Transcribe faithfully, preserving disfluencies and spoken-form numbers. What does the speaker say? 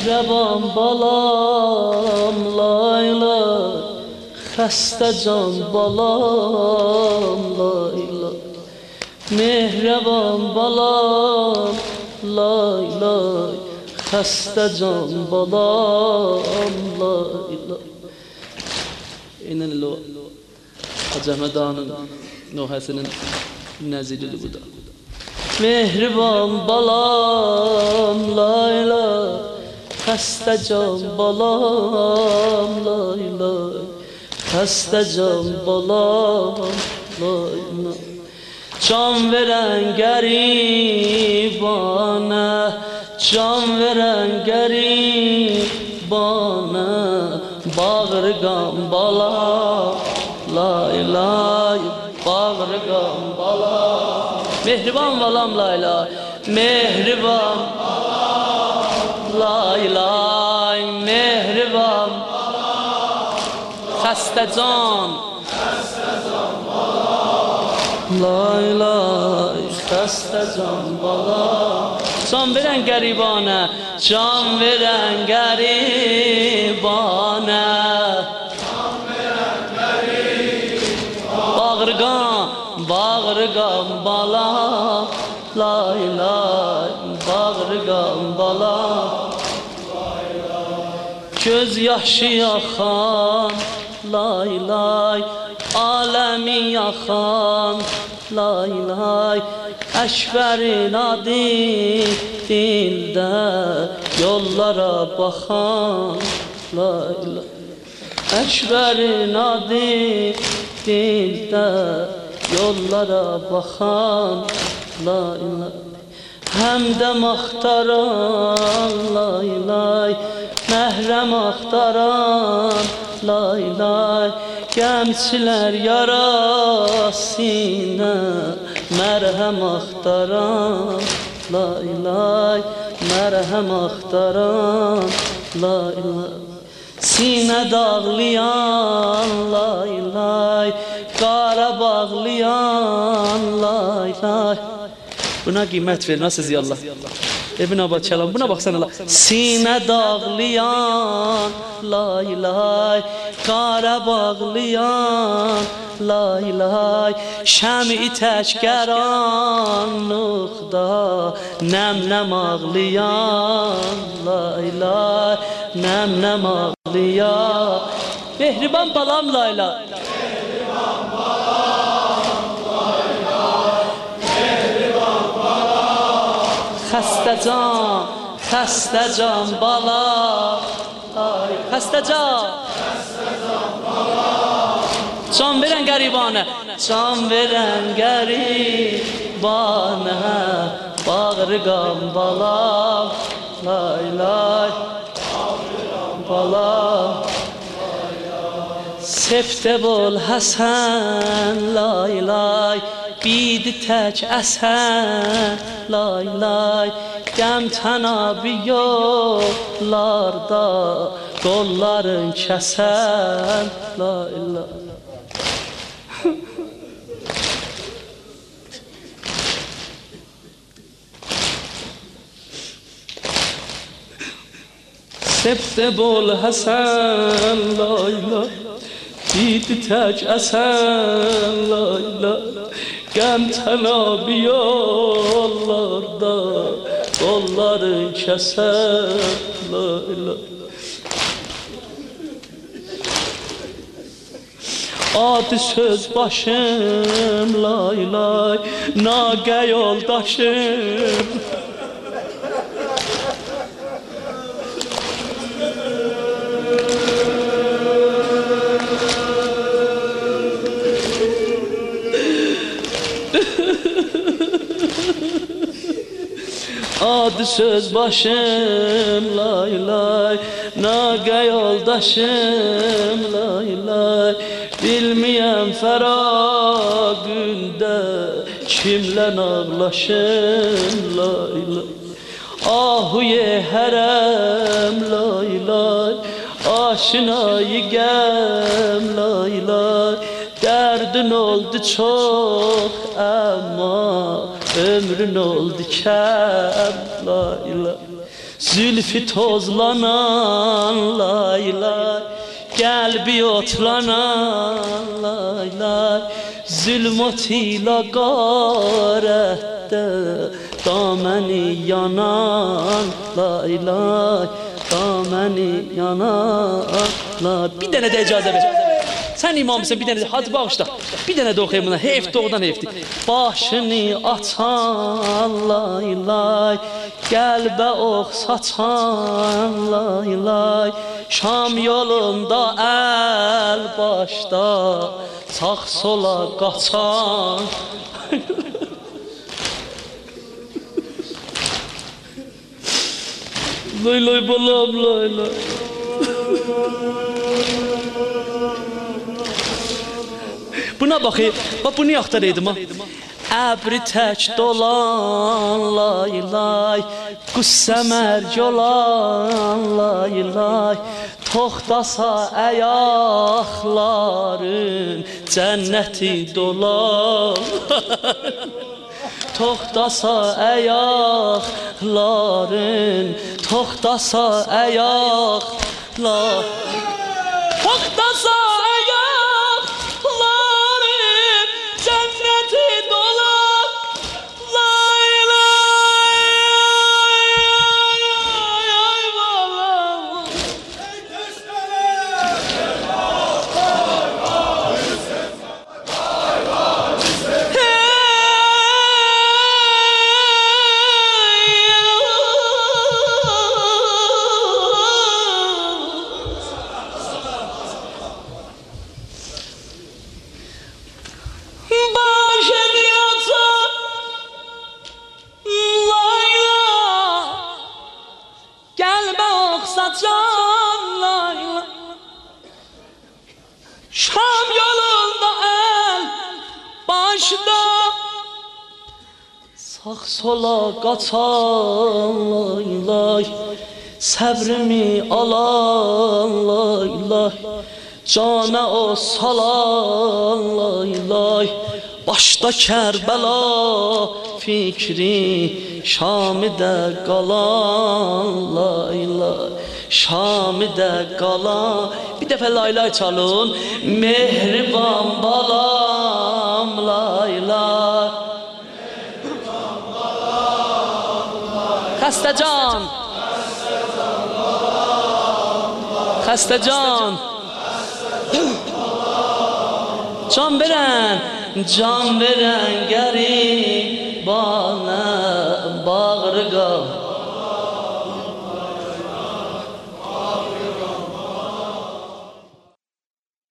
Mehriban balam lay lay, xəstə can balam lay lay. Mehriban balam lay lay, xəstə can balam lay lay. İnən lo Hacı Əhməd Ağanın nohəsinin nəziridir bu da. Mehriban balam lay lay, xəstə can balam lay lay, xəstə can balam lay lay. Can verən qəribana, can verən qəribana, bağırqan balam lay lay, bağırqan balam. Mehriban balam lay lay, mehriban balam lay lay, mehriban balam, xəstə can, xəstə can balam lay lay, xəstə can balam. Can verən qəribana, can verən qəribana, can verən qəribana, bağırqan, bağırqan balam lay lay, bağırqan balam lay lay. Göz yaşı yaxan lay lay, aləmi yaxan lay lay. Əşbərin adı dildə, yollara baxan lay lay. Əşbərin adı dildə, yollara baxan lay lay. Həm də axtaran lay lay, məhrəm axtaran lay lay. Gəmçilər yarasına mərhəm axtaran lay lay, mərhəm axtaran lay lay. Sinə dağlayan lay lay, qara bağlayan lay lay. Buna qiymət verin, nasıl ziyallah? Ebn Abad Çalan, buna baksana la. Sinə dağlayan lay lay, qara bağlayan lay lay. Şəmi tək qaranlıqda nəm-nəm ağlayan lay lay, nəm-nəm ağlayan. Mehriban balam lay lay, mehriban balam lay lay, mehriban balam. Xəstə can, xəstə can balam lay, xəstə can, xəstə can balam. Can verən qəribana, can verən qəribana, bağırqan balam lay lay, bağırqan balam. Seftə bol Həsən lay lay, bidi tək əsən lay lay. Qəm tənabi yollarda, qolların kəsən lay lay. Seftə bol Həsən lay lay, bidi tək əsən lay lay. Qəm tənabi yollarda, qolların kəsən lay lay. Adi söz başım lay lay, naqə yoldaşım. Adı söz başım lay lay, naqə yoldaşım lay lay. Bilməyəm fəraqündə kimlə ağlaşım lay lay. Ahuye hərəm lay lay, aşinayı qəm lay lay. Dərdin oldu çox əmma ömrün oldu kəm lay lay. Zülfü tozlanan lay lay, Gəlbi otlanan lay lay, Zülmət ilə qarətdə daməni yanan lay lay, daməni yanan lay. Bir dənə də icazə ver. Sən imamsın, bir dənə də hadi bağışla. Bir dənə də oxuyayım buna, heyf doğudan heyfdir. Başını açan lay lay, qəlbə ox saçan lay lay, Şam yolunda əl başda, sağ sola qaçan. Lay lay balam lay lay. Buna baxayım, bax bunu yaxtaraydım ha. Əbri tək dolan lay lay, qüssə mərc olan lay lay, Toxtasa əyaqların cənnəti dolan. Toxtasa əyaqların, toxtasa əyaqlar, Toxtasa əyaqların cənnəti dolan. Lay lay ay ay balam. Şam yolunda el başda, sağ sola qaçan lay lay, Səbrimi alan lay lay, Cana o salan lay lay, Başda Kərbəla fikri, Şamidə qalan lay lay, Şamidə qalan. Bir dəfə lay lay çalın. Mehriban balam lay lay, Xəstəcan, Xəstəcan, Can verən, can verən gəribanə bağrı qal.